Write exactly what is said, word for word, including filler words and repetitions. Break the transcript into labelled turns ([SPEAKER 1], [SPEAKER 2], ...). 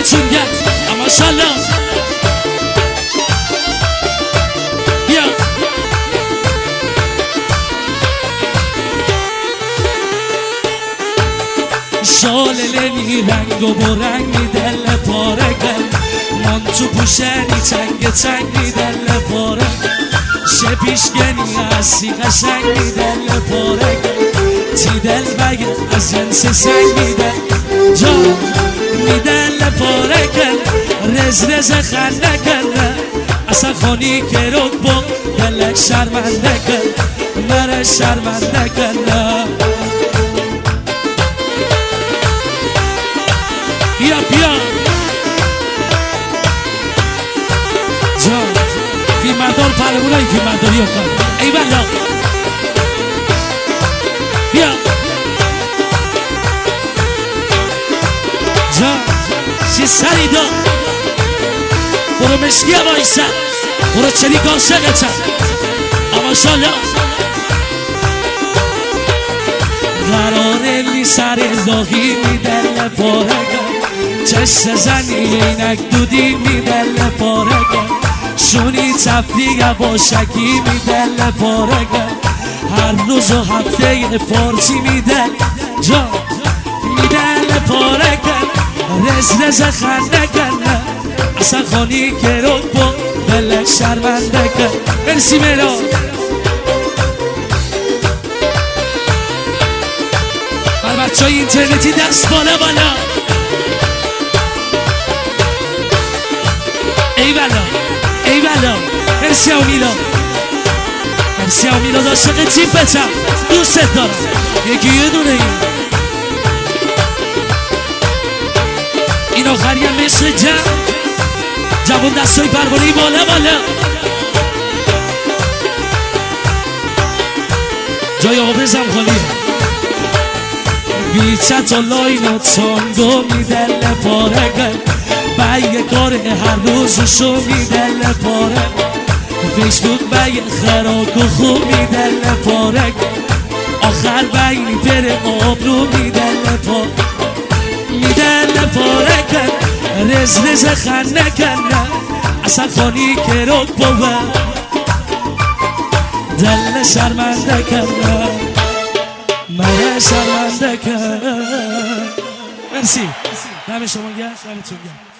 [SPEAKER 1] دمتون گرم اما شالله بیا شال لنی رنگ و برنگی دل پارگل من تو پوشنی چنگ چنگی دل پارگل شپیشگنی هستی قشنگی دل پارگل تی دل بگه از جنس سنگی دل جان می دل پارگل رز رز خنده کن اصلا خانی که رو با دلک شرمنده کن مره شرمنده کن بیا بیا جان فیلمبردار پرمونایی فیلمبرداری رو کن ای بلا بیا جان چی سری دا برو مشکی وایسا برو چلی عاشقتم اما شالله قراره لی سر الهی می دل پارگم چشم زنی اینک دودی می دل پارگم شونی تفلیه با شکی می دل پارگم هر روز و هفته پارچی می دل جا می دل پارگم رز رز خنده کن اصلا خانی که رو با دلک شرمنده کن مرسی میرا بر بچه های اینترنتی دست بالا بالا ای بلا ای بلا مرسی ها میلا مرسی ها میلا عاشق تیپتم دوست دارم یکی یه دونه این این آخری هم مثل جمع جوان دستای پروانه‌ای بالا بالا جای آبرزم خالیه بیچت و لاین و تانگو می دل پارگل بایه کار هر روزشو می دل پارگل فیسبوک بایه خراک و خوب می دل پارگل آخر بایه پر آبرو می دل پارگل می دل پارگل رز رز خنده کنه اصلا خانی که رو بوه دل شرمنده کنه من شرمنده کن مرسی دم شما گرم دمتون گرم